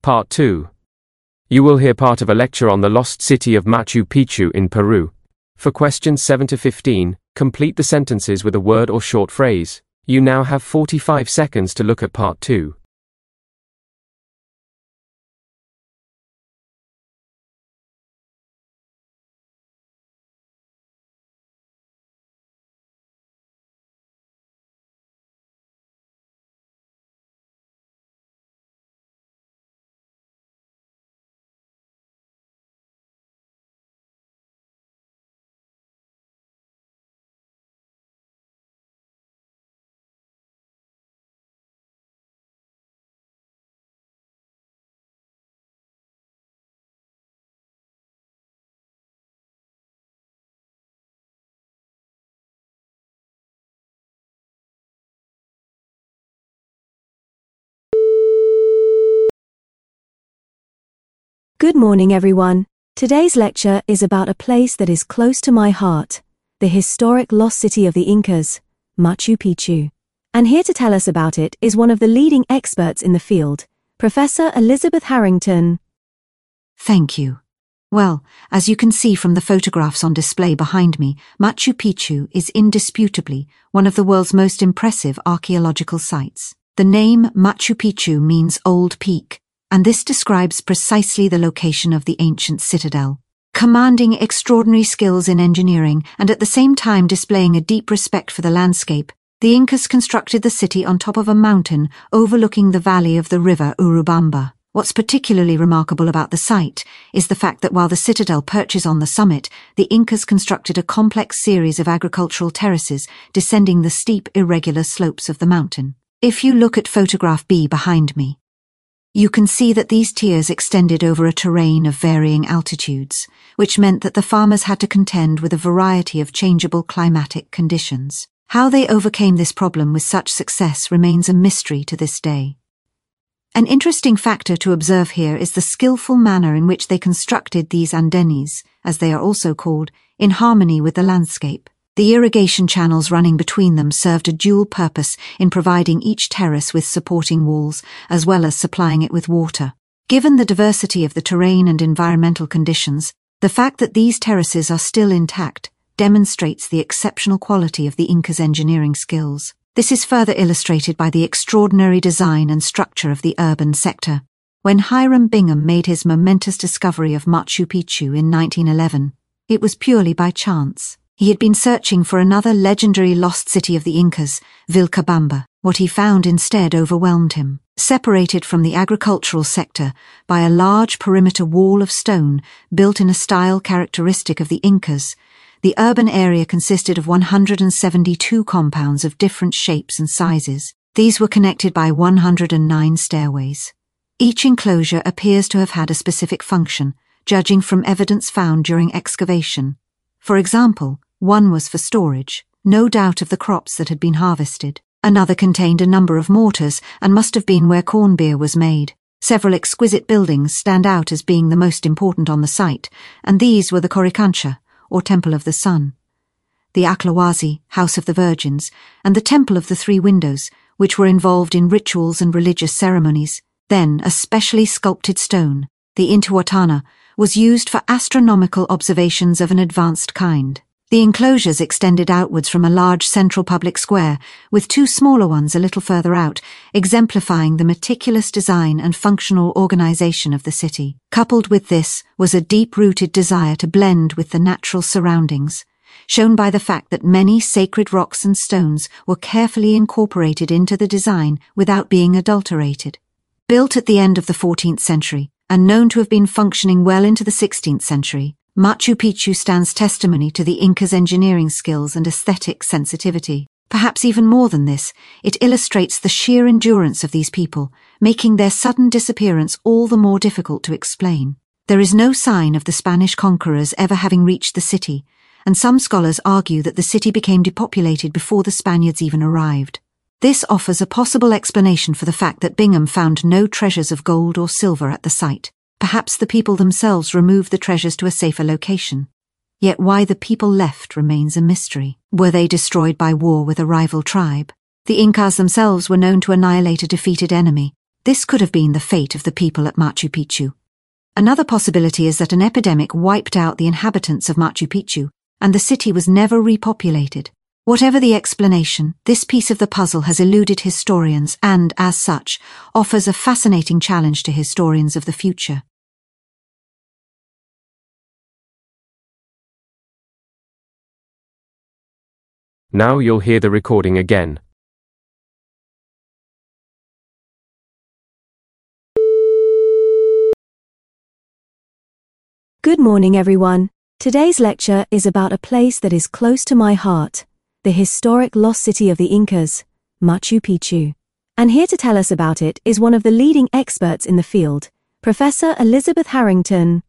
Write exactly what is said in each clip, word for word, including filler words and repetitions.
Part two. You will hear part of a lecture on the lost city of Machu Picchu in Peru. For questions seven to fifteen, complete the sentences with a word or short phrase. You now have forty-five seconds to look at Part two. Good morning, everyone. Today's lecture is about a place that is close to my heart, the historic lost city of the Incas, Machu Picchu. And here to tell us about it is one of the leading experts in the field, Professor Elizabeth Harrington. Thank you. Well, as you can see from the photographs on display behind me, Machu Picchu is indisputably one of the world's most impressive archaeological sites. The name Machu Picchu means Old Peak, and this describes precisely the location of the ancient citadel. Commanding extraordinary skills in engineering and at the same time displaying a deep respect for the landscape, the Incas constructed the city on top of a mountain overlooking the valley of the river Urubamba. What's particularly remarkable about the site is the fact that while the citadel perches on the summit, the Incas constructed a complex series of agricultural terraces descending the steep, irregular slopes of the mountain. If you look at photograph B behind me, you can see that these tiers extended over a terrain of varying altitudes, which meant that the farmers had to contend with a variety of changeable climatic conditions. How they overcame this problem with such success remains a mystery to this day. An interesting factor to observe here is the skillful manner in which they constructed these andenes, as they are also called, in harmony with the landscape. The irrigation channels running between them served a dual purpose in providing each terrace with supporting walls, as well as supplying it with water. Given the diversity of the terrain and environmental conditions, the fact that these terraces are still intact demonstrates the exceptional quality of the Incas' engineering skills. This is further illustrated by the extraordinary design and structure of the urban sector. When Hiram Bingham made his momentous discovery of Machu Picchu in nineteen eleven, it was purely by chance. He had been searching for another legendary lost city of the Incas, Vilcabamba. What he found instead overwhelmed him. Separated from the agricultural sector by a large perimeter wall of stone built in a style characteristic of the Incas, the urban area consisted of one hundred seventy-two compounds of different shapes and sizes. These were connected by one hundred nine stairways. Each enclosure appears to have had a specific function, judging from evidence found during excavation. For example, one was for storage, no doubt of the crops that had been harvested. Another contained a number of mortars and must have been where corn beer was made. Several exquisite buildings stand out as being the most important on the site, and these were the Coricancha, or Temple of the Sun, the Aklawazi, House of the Virgins, and the Temple of the Three Windows, which were involved in rituals and religious ceremonies. Then a specially sculpted stone, the Intihuatana, was used for astronomical observations of an advanced kind. The enclosures extended outwards from a large central public square, with two smaller ones a little further out, exemplifying the meticulous design and functional organization of the city. Coupled with this was a deep-rooted desire to blend with the natural surroundings, shown by the fact that many sacred rocks and stones were carefully incorporated into the design without being adulterated. Built at the end of the fourteenth century, and known to have been functioning well into the sixteenth century, Machu Picchu stands testimony to the Incas' engineering skills and aesthetic sensitivity. Perhaps even more than this, it illustrates the sheer endurance of these people, making their sudden disappearance all the more difficult to explain. There is no sign of the Spanish conquerors ever having reached the city, and some scholars argue that the city became depopulated before the Spaniards even arrived. This offers a possible explanation for the fact that Bingham found no treasures of gold or silver at the site. Perhaps the people themselves removed the treasures to a safer location. Yet why the people left remains a mystery. Were they destroyed by war with a rival tribe? The Incas themselves were known to annihilate a defeated enemy. This could have been the fate of the people at Machu Picchu. Another possibility is that an epidemic wiped out the inhabitants of Machu Picchu, and the city was never repopulated. Whatever the explanation, this piece of the puzzle has eluded historians and, as such, offers a fascinating challenge to historians of the future. Now you'll hear the recording again. Good morning, everyone. Today's lecture is about a place that is close to my heart, the historic lost city of the Incas, Machu Picchu. And here to tell us about it is one of the leading experts in the field, Professor Elizabeth Harrington.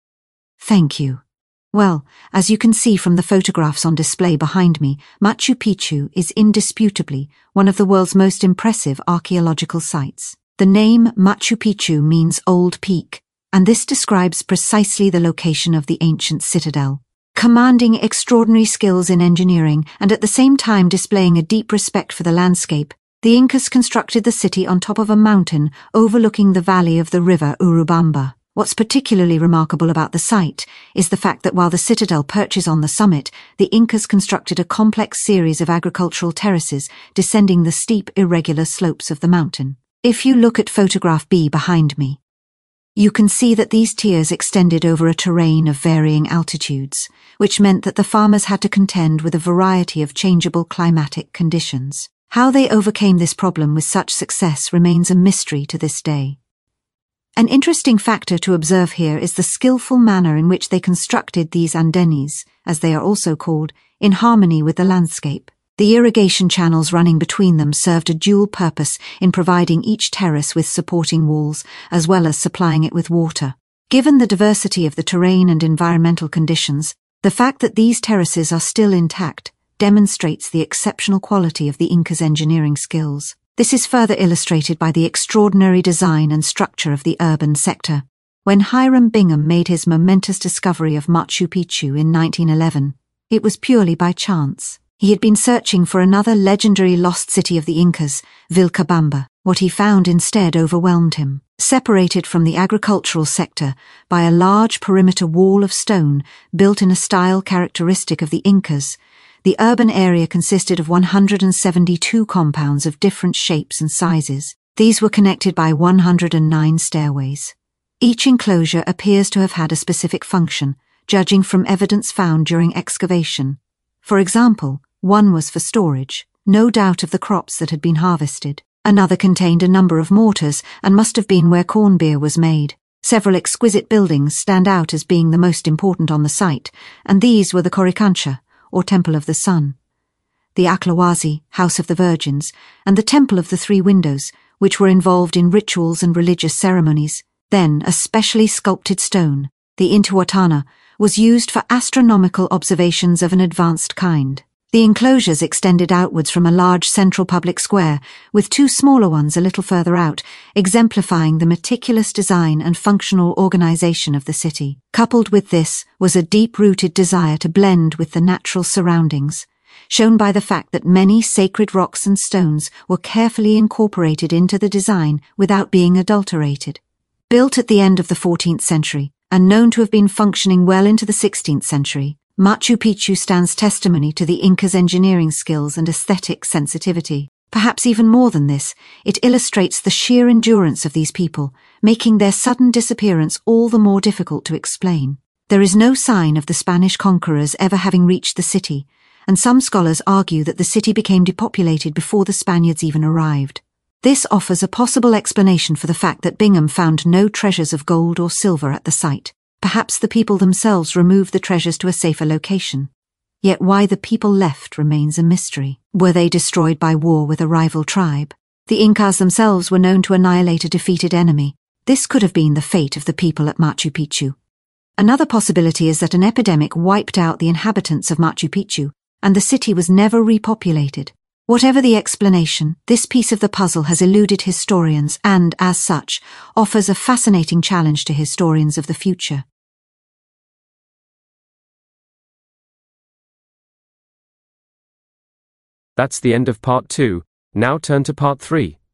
Thank you. Well, as you can see from the photographs on display behind me, Machu Picchu is indisputably one of the world's most impressive archaeological sites. The name Machu Picchu means Old Peak, and this describes precisely the location of the ancient citadel. Commanding extraordinary skills in engineering and at the same time displaying a deep respect for the landscape, the Incas constructed the city on top of a mountain overlooking the valley of the river Urubamba. What's particularly remarkable about the site is the fact that while the citadel perches on the summit, the Incas constructed a complex series of agricultural terraces descending the steep, irregular slopes of the mountain. If you look at photograph B behind me, you can see that these tiers extended over a terrain of varying altitudes, which meant that the farmers had to contend with a variety of changeable climatic conditions. How they overcame this problem with such success remains a mystery to this day. An interesting factor to observe here is the skillful manner in which they constructed these andenes, as they are also called, in harmony with the landscape. The irrigation channels running between them served a dual purpose in providing each terrace with supporting walls, as well as supplying it with water. Given the diversity of the terrain and environmental conditions, the fact that these terraces are still intact demonstrates the exceptional quality of the Incas' engineering skills. This is further illustrated by the extraordinary design and structure of the urban sector. When Hiram Bingham made his momentous discovery of Machu Picchu in nineteen eleven, it was purely by chance. He had been searching for another legendary lost city of the Incas, Vilcabamba. What he found instead overwhelmed him. Separated from the agricultural sector by a large perimeter wall of stone built in a style characteristic of the Incas, the urban area consisted of one hundred seventy-two compounds of different shapes and sizes. These were connected by one hundred nine stairways. Each enclosure appears to have had a specific function, judging from evidence found during excavation. For example, one was for storage, no doubt of the crops that had been harvested. Another contained a number of mortars and must have been where corn beer was made. Several exquisite buildings stand out as being the most important on the site, and these were the Coricancha, or Temple of the Sun, the Aklawazi, House of the Virgins, and the Temple of the Three Windows, which were involved in rituals and religious ceremonies. Then a specially sculpted stone, the Intihuatana, was used for astronomical observations of an advanced kind. The enclosures extended outwards from a large central public square, with two smaller ones a little further out, exemplifying the meticulous design and functional organization of the city. Coupled with this was a deep-rooted desire to blend with the natural surroundings, shown by the fact that many sacred rocks and stones were carefully incorporated into the design without being adulterated. Built at the end of the fourteenth century, and known to have been functioning well into the sixteenth century, Machu Picchu stands testimony to the Incas' engineering skills and aesthetic sensitivity. Perhaps even more than this, it illustrates the sheer endurance of these people, making their sudden disappearance all the more difficult to explain. There is no sign of the Spanish conquerors ever having reached the city, and some scholars argue that the city became depopulated before the Spaniards even arrived. This offers a possible explanation for the fact that Bingham found no treasures of gold or silver at the site. Perhaps the people themselves removed the treasures to a safer location. Yet why the people left remains a mystery. Were they destroyed by war with a rival tribe? The Incas themselves were known to annihilate a defeated enemy. This could have been the fate of the people at Machu Picchu. Another possibility is that an epidemic wiped out the inhabitants of Machu Picchu, and the city was never repopulated. Whatever the explanation, this piece of the puzzle has eluded historians and, as such, offers a fascinating challenge to historians of the future. That's the end of part two. Now turn to part three.